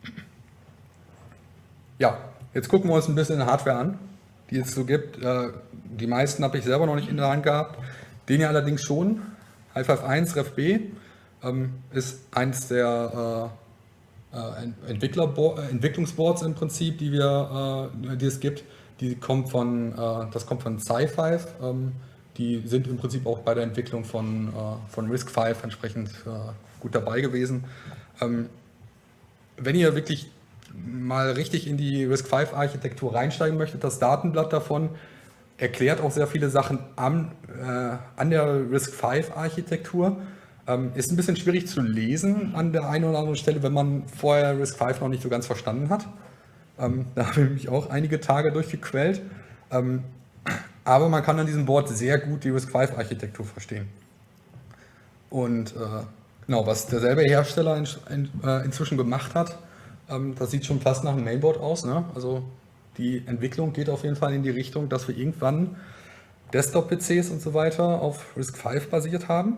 Ja, jetzt gucken wir uns ein bisschen Hardware an, die es so gibt. Die meisten habe ich selber noch nicht in der Hand gehabt. Den hier allerdings schon. Hi five eins Ref B. Ist eins der äh, Entwickler Entwicklungsboards im Prinzip, die, wir, äh, die es gibt. Die kommt von, äh, das kommt von Sci fünf. Ähm, die sind im Prinzip auch bei der Entwicklung von, äh, von RISC fünf entsprechend äh, gut dabei gewesen. Ähm, wenn ihr wirklich mal richtig in die RISC fünf Architektur reinsteigen möchtet, das Datenblatt davon erklärt auch sehr viele Sachen an, äh, an der RISC fünf Architektur. Ähm, ist ein bisschen schwierig zu lesen an der einen oder anderen Stelle, wenn man vorher RISC fünf noch nicht so ganz verstanden hat. Ähm, da habe ich mich auch einige Tage durchgequält. Ähm, aber man kann an diesem Board sehr gut die RISC fünf Architektur verstehen. Und äh, genau, was derselbe Hersteller in, in, äh, inzwischen gemacht hat, ähm, das sieht schon fast nach einem Mainboard aus. Ne? Also die Entwicklung geht auf jeden Fall in die Richtung, dass wir irgendwann Desktop-P Cs und so weiter auf RISC fünf basiert haben.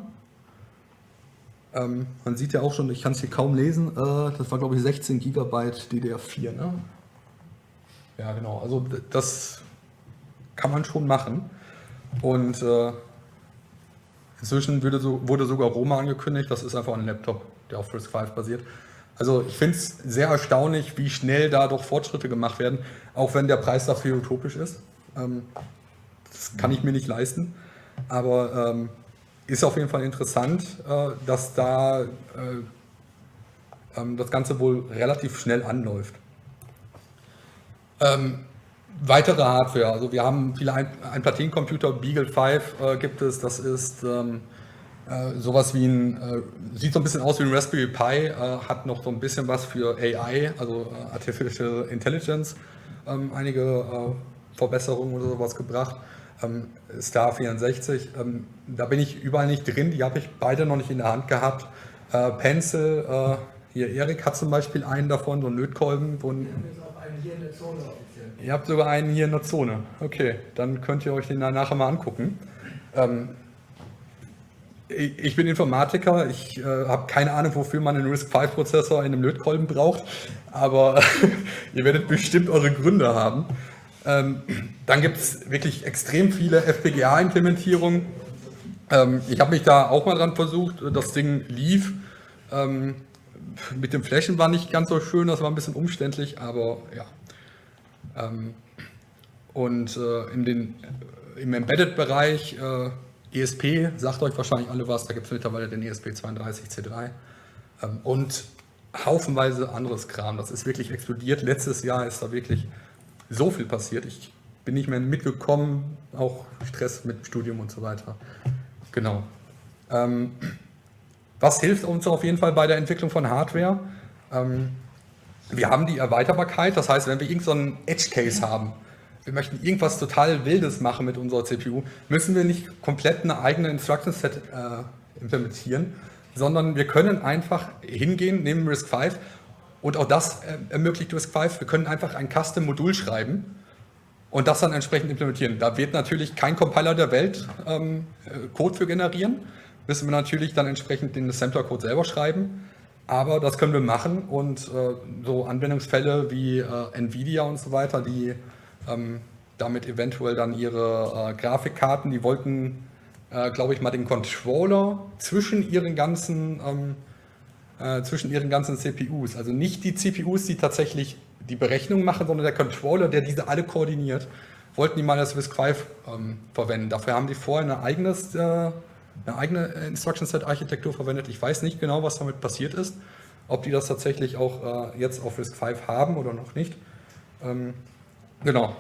Ähm, man sieht ja auch schon, ich kann es hier kaum lesen, äh, das war glaube ich sechzehn Gigabyte D D R vier. Ne? Ja genau, also das kann man schon machen. Und äh, inzwischen wurde, so, wurde sogar Roma angekündigt, das ist einfach ein Laptop, der auf RISC fünf basiert. Also ich finde es sehr erstaunlich, wie schnell da doch Fortschritte gemacht werden, auch wenn der Preis dafür utopisch ist. Ähm, das kann ich mir nicht leisten. Aber ähm, ist auf jeden Fall interessant, äh, dass da äh, ähm, das Ganze wohl relativ schnell anläuft. Ähm, weitere Hardware, also wir haben viele Ein Einplatinencomputer, Beagle fünf äh, gibt es, das ist ähm, äh, sowas wie ein, äh, sieht so ein bisschen aus wie ein Raspberry Pi, äh, hat noch so ein bisschen was für A I, also äh, Artificial Intelligence, ähm, einige äh, Verbesserungen oder sowas gebracht. Ähm, Star vierundsechzig, ähm, da bin ich überall nicht drin, die habe ich beide noch nicht in der Hand gehabt. Äh, Pencil, äh, hier Erik hat zum Beispiel einen davon, so einen Lötkolben. Wo ein, Wir haben jetzt auch einen hier in der Zone offiziell. ihr habt sogar einen hier in der Zone. Okay, dann könnt ihr euch den dann nachher mal angucken. Ähm, ich, ich bin Informatiker, ich äh, habe keine Ahnung, wofür man einen RISC fünf Prozessor in einem Lötkolben braucht, aber ihr werdet bestimmt eure Gründe haben. Ähm, dann gibt es wirklich extrem viele F P G A-Implementierungen. Ähm, ich habe mich da auch mal dran versucht, das Ding lief. Ähm, mit dem Flashen war nicht ganz so schön, das war ein bisschen umständlich, aber ja. Ähm, und äh, in den, im Embedded-Bereich, äh, E S P, sagt euch wahrscheinlich alle was, da gibt es mittlerweile den E S P zweiunddreißig C drei ähm, und haufenweise anderes Kram. Das ist wirklich explodiert. Letztes Jahr ist da wirklich so viel passiert. Ich bin nicht mehr mitgekommen, auch Stress mit dem Studium und so weiter. Genau. Ähm, was hilft uns auf jeden Fall bei der Entwicklung von Hardware? Ähm, wir haben die Erweiterbarkeit, das heißt, wenn wir irgendeinen so Edge-Case haben, wir möchten irgendwas total Wildes machen mit unserer C P U, müssen wir nicht komplett eine eigene Instruction-Set äh, implementieren, sondern wir können einfach hingehen, nehmen RISC fünf und auch das äh, ermöglicht RISC fünf, wir können einfach ein Custom-Modul schreiben und das dann entsprechend implementieren. Da wird natürlich kein Compiler der Welt ähm, Code für generieren, müssen wir natürlich dann entsprechend den Assembler-Code selber schreiben, aber das können wir machen und äh, so Anwendungsfälle wie äh, Nvidia und so weiter, die ähm, damit eventuell dann ihre äh, Grafikkarten, die wollten, äh, glaube ich mal, den Controller zwischen ihren ganzen ähm, äh, zwischen ihren ganzen C P Us, also nicht die C P Us, die tatsächlich die Berechnung machen, sondern der Controller, der diese alle koordiniert, wollten die mal das RISC fünf ähm, verwenden. Dafür haben die vorher eine, eigenes, äh, eine eigene Instruction-Set-Architektur verwendet. Ich weiß nicht genau, was damit passiert ist, ob die das tatsächlich auch äh, jetzt auf RISC fünf haben oder noch nicht. Ähm, genau.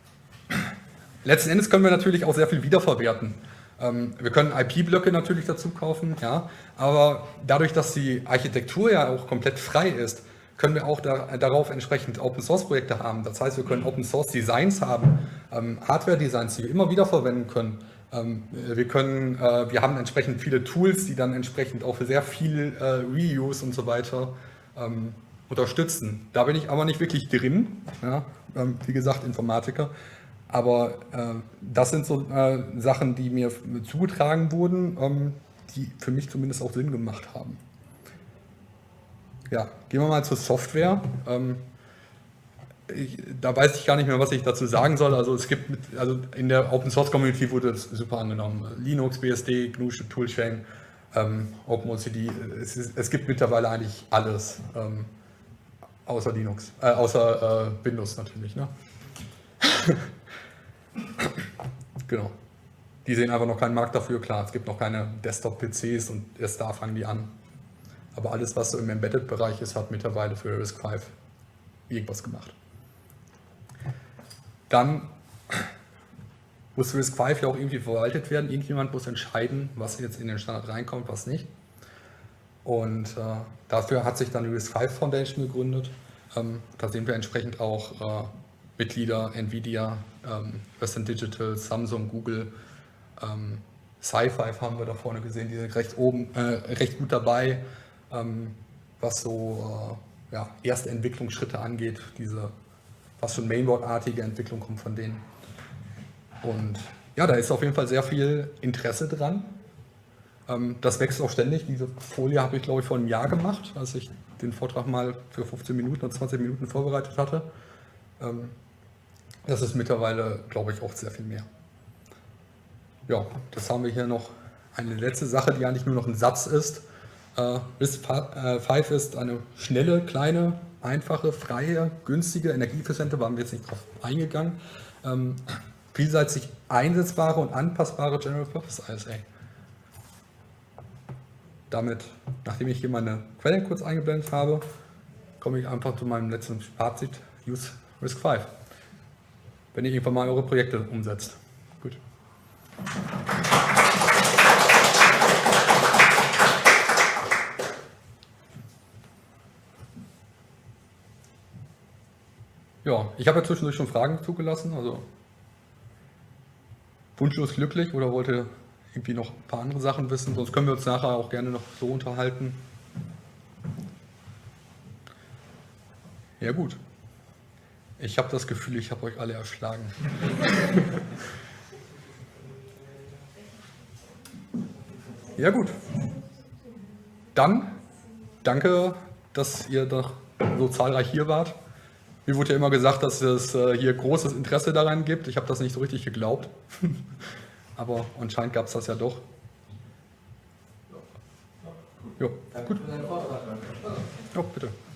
Letzten Endes können wir natürlich auch sehr viel wiederverwerten. Ähm, wir können I P-Blöcke natürlich dazu kaufen, ja, aber dadurch, dass die Architektur ja auch komplett frei ist, können wir auch da, darauf entsprechend Open-Source-Projekte haben. Das heißt, wir können Open-Source-Designs haben, ähm, Hardware-Designs, die wir immer wieder verwenden können. Ähm, wir, können äh, wir haben entsprechend viele Tools, die dann entsprechend auch für sehr viel äh, Reuse und so weiter ähm, unterstützen. Da bin ich aber nicht wirklich drin, ja, ähm, wie gesagt, Informatiker. Aber äh, das sind so äh, Sachen, die mir zugetragen wurden, ähm, die für mich zumindest auch Sinn gemacht haben. Ja, gehen wir mal zur Software. Ähm, ich, da weiß ich gar nicht mehr, was ich dazu sagen soll. Also es gibt, mit, also in der Open Source Community wurde es super angenommen. Linux, B S D, G N U, Toolchain, ähm, OpenOCD. Es, ist, es gibt mittlerweile eigentlich alles, ähm, außer Linux, äh, außer äh, Windows natürlich. Ne? Genau. Die sehen einfach noch keinen Markt dafür, klar. Es gibt noch keine Desktop-P Cs und erst da fangen die an. Aber alles, was so im Embedded-Bereich ist, hat mittlerweile für RISC fünf irgendwas gemacht. Dann muss RISC fünf ja auch irgendwie verwaltet werden. Irgendjemand muss entscheiden, was jetzt in den Standard reinkommt, was nicht. Und äh, dafür hat sich dann die RISC fünf Foundation gegründet. Ähm, da sehen wir entsprechend auch äh, Mitglieder, Nvidia, ähm, Western Digital, Samsung, Google, ähm, Sci fünf haben wir da vorne gesehen, die sind recht oben, äh, recht gut dabei, ähm, was so äh, ja, erste Entwicklungsschritte angeht. Diese fast schon Mainboard-artige Entwicklung kommt von denen. Und ja, da ist auf jeden Fall sehr viel Interesse dran. Ähm, das wächst auch ständig. Diese Folie habe ich, glaube ich, vor einem Jahr gemacht, als ich den Vortrag mal für fünfzehn Minuten oder zwanzig Minuten vorbereitet hatte. Ähm, Das ist mittlerweile, glaube ich, auch sehr viel mehr. Ja, das haben wir hier noch eine letzte Sache, die eigentlich nur noch ein Satz ist. Äh, RISC fünf ist eine schnelle, kleine, einfache, freie, günstige, energieeffiziente, waren wir jetzt nicht drauf eingegangen, ähm, vielseitig einsetzbare und anpassbare General Purpose I S A. Damit, nachdem ich hier meine Quellen kurz eingeblendet habe, komme ich einfach zu meinem letzten Fazit, Use Risk fünf. Wenn ihr irgendwann mal eure Projekte umsetzt. Gut. Ja, ich habe ja zwischendurch schon Fragen zugelassen, also wunschlos glücklich oder wollt ihr irgendwie noch ein paar andere Sachen wissen, sonst können wir uns nachher auch gerne noch so unterhalten. Ja gut. Ich habe das Gefühl, ich habe euch alle erschlagen. Ja gut. Dann danke, dass ihr doch so zahlreich hier wart. Mir wurde ja immer gesagt, dass es hier großes Interesse daran gibt. Ich habe das nicht so richtig geglaubt. Aber anscheinend gab es das ja doch. Jo, gut. Danke für deinen Vortrag. Jo, bitte.